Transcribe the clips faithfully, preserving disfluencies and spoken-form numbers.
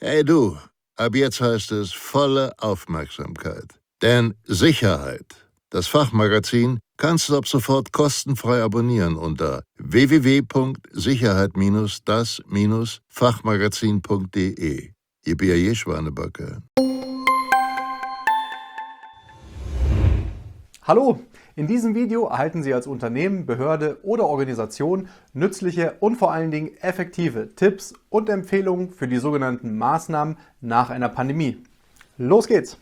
Hey du, ab jetzt heißt es volle Aufmerksamkeit. Denn Sicherheit, das Fachmagazin, kannst du ab sofort kostenfrei abonnieren unter w w w punkt sicherheit das Fachmagazin punkt de. Ihr Bier je Schwanebacke. Hallo! In diesem Video erhalten Sie als Unternehmen, Behörde oder Organisation nützliche und vor allen Dingen effektive Tipps und Empfehlungen für die sogenannten Maßnahmen nach einer Pandemie. Los geht's!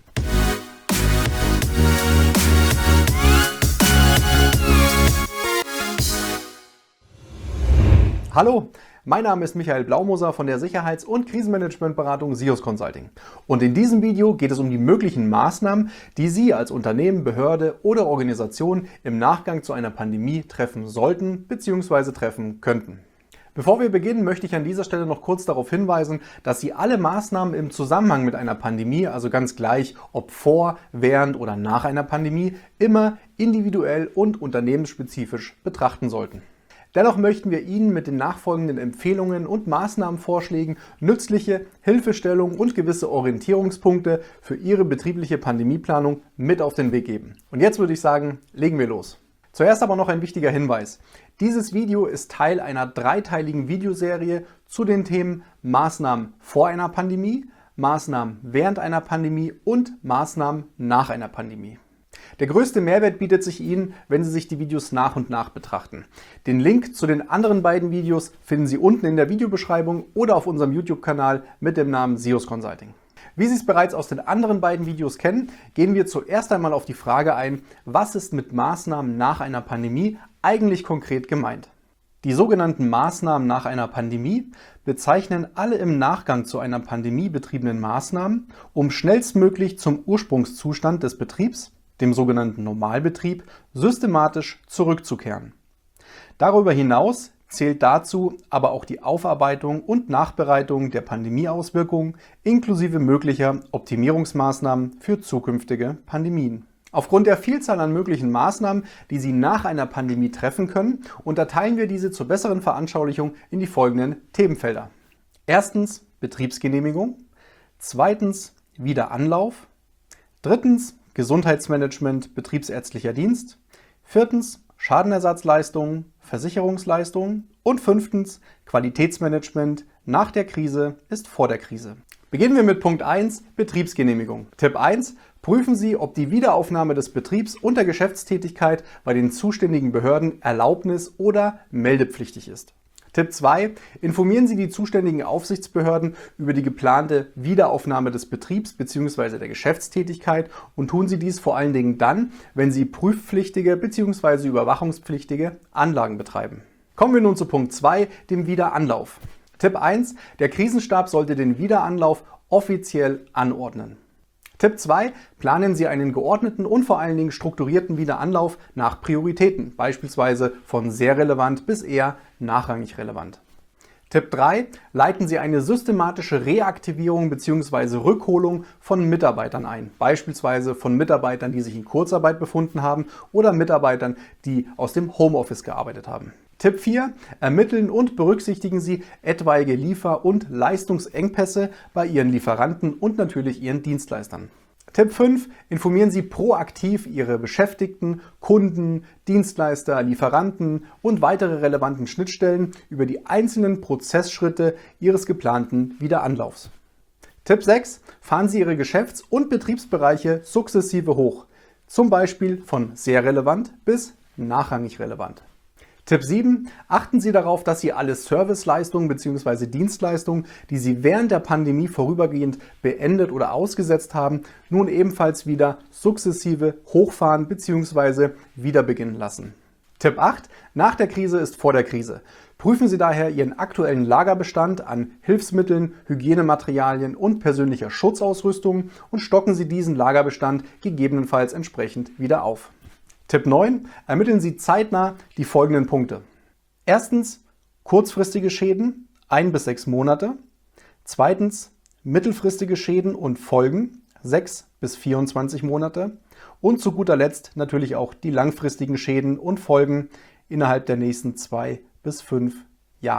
Hallo! Mein Name ist Michael Blaumoser von der Sicherheits- und Krisenmanagementberatung SIOS Consulting. Und in diesem Video geht es um die möglichen Maßnahmen, die Sie als Unternehmen, Behörde oder Organisation im Nachgang zu einer Pandemie treffen sollten bzw. treffen könnten. Bevor wir beginnen, möchte ich an dieser Stelle noch kurz darauf hinweisen, dass Sie alle Maßnahmen im Zusammenhang mit einer Pandemie, also ganz gleich ob vor, während oder nach einer Pandemie, immer individuell und unternehmensspezifisch betrachten sollten. Dennoch möchten wir Ihnen mit den nachfolgenden Empfehlungen und Maßnahmenvorschlägen nützliche Hilfestellungen und gewisse Orientierungspunkte für Ihre betriebliche Pandemieplanung mit auf den Weg geben. Und jetzt würde ich sagen, legen wir los. Zuerst aber noch ein wichtiger Hinweis. Dieses Video ist Teil einer dreiteiligen Videoserie zu den Themen Maßnahmen vor einer Pandemie, Maßnahmen während einer Pandemie und Maßnahmen nach einer Pandemie. Der größte Mehrwert bietet sich Ihnen, wenn Sie sich die Videos nach und nach betrachten. Den Link zu den anderen beiden Videos finden Sie unten in der Videobeschreibung oder auf unserem YouTube-Kanal mit dem Namen SIOS Consulting. Wie Sie es bereits aus den anderen beiden Videos kennen, gehen wir zuerst einmal auf die Frage ein, was ist mit Maßnahmen nach einer Pandemie eigentlich konkret gemeint? Die sogenannten Maßnahmen nach einer Pandemie bezeichnen alle im Nachgang zu einer Pandemie betriebenen Maßnahmen, um schnellstmöglich zum Ursprungszustand des Betriebs, dem sogenannten Normalbetrieb, systematisch zurückzukehren. Darüber hinaus zählt dazu aber auch die Aufarbeitung und Nachbereitung der Pandemieauswirkungen inklusive möglicher Optimierungsmaßnahmen für zukünftige Pandemien. Aufgrund der Vielzahl an möglichen Maßnahmen, die Sie nach einer Pandemie treffen können, unterteilen wir diese zur besseren Veranschaulichung in die folgenden Themenfelder. Erstens Betriebsgenehmigung, zweitens Wiederanlauf, drittens Gesundheitsmanagement, betriebsärztlicher Dienst, viertens Schadenersatzleistungen, Versicherungsleistungen und fünftens Qualitätsmanagement nach der Krise ist vor der Krise. Beginnen wir mit Punkt eins, Betriebsgenehmigung. Tipp eins, prüfen Sie, ob die Wiederaufnahme des Betriebs unter Geschäftstätigkeit bei den zuständigen Behörden erlaubnis- oder meldepflichtig ist. Tipp zwei. Informieren Sie die zuständigen Aufsichtsbehörden über die geplante Wiederaufnahme des Betriebs bzw. der Geschäftstätigkeit und tun Sie dies vor allen Dingen dann, wenn Sie prüfpflichtige bzw. überwachungspflichtige Anlagen betreiben. Kommen wir nun zu Punkt zwei, dem Wiederanlauf. Tipp eins. Der Krisenstab sollte den Wiederanlauf offiziell anordnen. Tipp zwei. Planen Sie einen geordneten und vor allen Dingen strukturierten Wiederanlauf nach Prioritäten, beispielsweise von sehr relevant bis eher nachrangig relevant. Tipp drei. Leiten Sie eine systematische Reaktivierung bzw. Rückholung von Mitarbeitern ein, beispielsweise von Mitarbeitern, die sich in Kurzarbeit befunden haben oder Mitarbeitern, die aus dem Homeoffice gearbeitet haben. Tipp vier. Ermitteln und berücksichtigen Sie etwaige Liefer- und Leistungsengpässe bei Ihren Lieferanten und natürlich Ihren Dienstleistern. Tipp fünf. Informieren Sie proaktiv Ihre Beschäftigten, Kunden, Dienstleister, Lieferanten und weitere relevanten Schnittstellen über die einzelnen Prozessschritte Ihres geplanten Wiederanlaufs. Tipp sechs. Fahren Sie Ihre Geschäfts- und Betriebsbereiche sukzessive hoch, zum Beispiel von sehr relevant bis nachrangig relevant. Tipp sieben. Achten Sie darauf, dass Sie alle Serviceleistungen bzw. Dienstleistungen, die Sie während der Pandemie vorübergehend beendet oder ausgesetzt haben, nun ebenfalls wieder sukzessive hochfahren bzw. wieder beginnen lassen. Tipp acht. Nach der Krise ist vor der Krise. Prüfen Sie daher Ihren aktuellen Lagerbestand an Hilfsmitteln, Hygienematerialien und persönlicher Schutzausrüstung und stocken Sie diesen Lagerbestand gegebenenfalls entsprechend wieder auf. Tipp neun. Ermitteln Sie zeitnah die folgenden Punkte. Erstens kurzfristige Schäden, ein bis sechs Monate. Zweitens mittelfristige Schäden und Folgen, sechs bis vierundzwanzig Monate. Und zu guter Letzt natürlich auch die langfristigen Schäden und Folgen innerhalb der nächsten zwei bis fünf Jahre.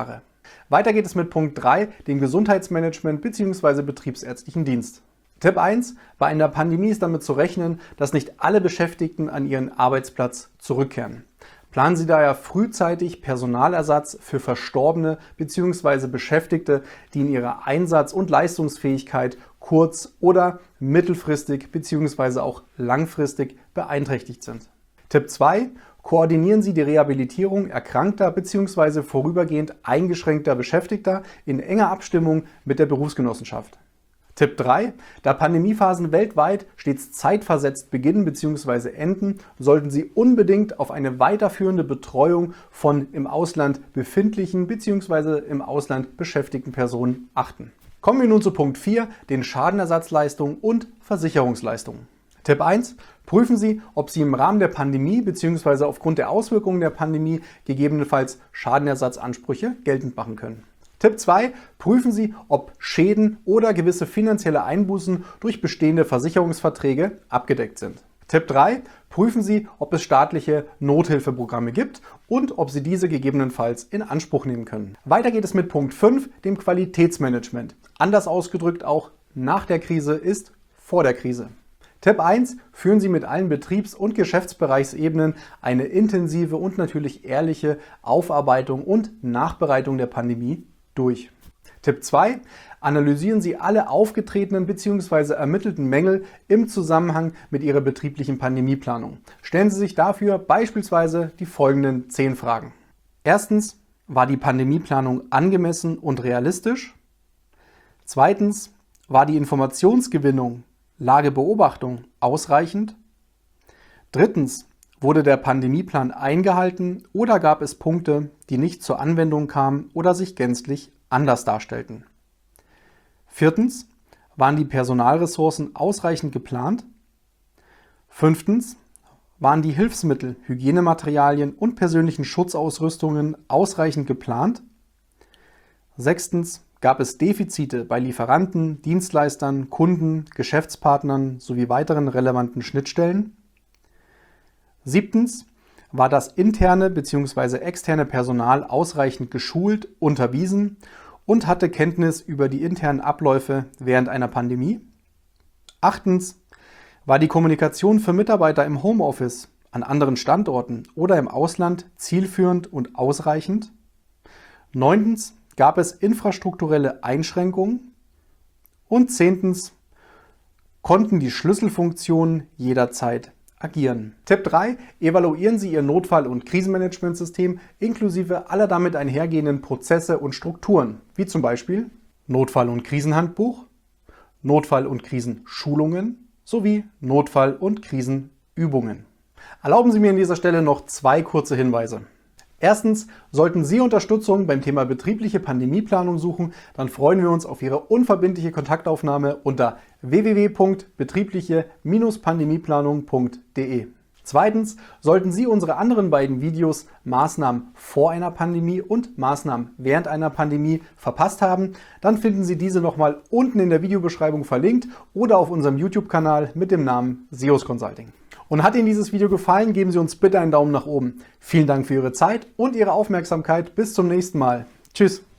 Weiter geht es mit Punkt drei, dem Gesundheitsmanagement bzw. betriebsärztlichen Dienst. Tipp eins. Bei einer Pandemie ist damit zu rechnen, dass nicht alle Beschäftigten an ihren Arbeitsplatz zurückkehren. Planen Sie daher frühzeitig Personalersatz für Verstorbene bzw. Beschäftigte, die in ihrer Einsatz- und Leistungsfähigkeit kurz- oder mittelfristig bzw. auch langfristig beeinträchtigt sind. Tipp zwei. Koordinieren Sie die Rehabilitierung erkrankter bzw. vorübergehend eingeschränkter Beschäftigter in enger Abstimmung mit der Berufsgenossenschaft. Tipp drei. Da Pandemiephasen weltweit stets zeitversetzt beginnen bzw. enden, sollten Sie unbedingt auf eine weiterführende Betreuung von im Ausland befindlichen bzw. im Ausland beschäftigten Personen achten. Kommen wir nun zu Punkt vier, den Schadenersatzleistungen und Versicherungsleistungen. Tipp eins. Prüfen Sie, ob Sie im Rahmen der Pandemie bzw. aufgrund der Auswirkungen der Pandemie gegebenenfalls Schadenersatzansprüche geltend machen können. Tipp zwei. Prüfen Sie, ob Schäden oder gewisse finanzielle Einbußen durch bestehende Versicherungsverträge abgedeckt sind. Tipp drei. Prüfen Sie, ob es staatliche Nothilfeprogramme gibt und ob Sie diese gegebenenfalls in Anspruch nehmen können. Weiter geht es mit Punkt fünf, dem Qualitätsmanagement. Anders ausgedrückt auch nach der Krise ist vor der Krise. Tipp eins. Führen Sie mit allen Betriebs- und Geschäftsbereichsebenen eine intensive und natürlich ehrliche Aufarbeitung und Nachbereitung der Pandemie durch. Tipp zwei. Analysieren Sie alle aufgetretenen bzw. ermittelten Mängel im Zusammenhang mit Ihrer betrieblichen Pandemieplanung. Stellen Sie sich dafür beispielsweise die folgenden zehn Fragen. Erstens. War die Pandemieplanung angemessen und realistisch? Zweitens. War die Informationsgewinnung, Lagebeobachtung ausreichend? Drittens. Wurde der Pandemieplan eingehalten oder gab es Punkte, die nicht zur Anwendung kamen oder sich gänzlich anders darstellten? Viertens. Waren die Personalressourcen ausreichend geplant? Fünftens. Waren die Hilfsmittel, Hygienematerialien und persönlichen Schutzausrüstungen ausreichend geplant? Sechstens. Gab es Defizite bei Lieferanten, Dienstleistern, Kunden, Geschäftspartnern sowie weiteren relevanten Schnittstellen? Siebtens. War das interne bzw. externe Personal ausreichend geschult, unterwiesen und hatte Kenntnis über die internen Abläufe während einer Pandemie? Achtens. War die Kommunikation für Mitarbeiter im Homeoffice, an anderen Standorten oder im Ausland zielführend und ausreichend? Neuntens. Gab es infrastrukturelle Einschränkungen? Und zehntens. Konnten die Schlüsselfunktionen jederzeit agieren? Tipp drei. Evaluieren Sie Ihr Notfall- und Krisenmanagementsystem inklusive aller damit einhergehenden Prozesse und Strukturen, wie zum Beispiel Notfall- und Krisenhandbuch, Notfall- und Krisenschulungen sowie Notfall- und Krisenübungen. Erlauben Sie mir an dieser Stelle noch zwei kurze Hinweise. Erstens, sollten Sie Unterstützung beim Thema betriebliche Pandemieplanung suchen, dann freuen wir uns auf Ihre unverbindliche Kontaktaufnahme unter w w w punkt betriebliche Bindestrich pandemieplanung punkt de. Zweitens, sollten Sie unsere anderen beiden Videos Maßnahmen vor einer Pandemie und Maßnahmen während einer Pandemie verpasst haben, dann finden Sie diese nochmal unten in der Videobeschreibung verlinkt oder auf unserem YouTube-Kanal mit dem Namen S I O S Consulting. Und hat Ihnen dieses Video gefallen, geben Sie uns bitte einen Daumen nach oben. Vielen Dank für Ihre Zeit und Ihre Aufmerksamkeit. Bis zum nächsten Mal. Tschüss.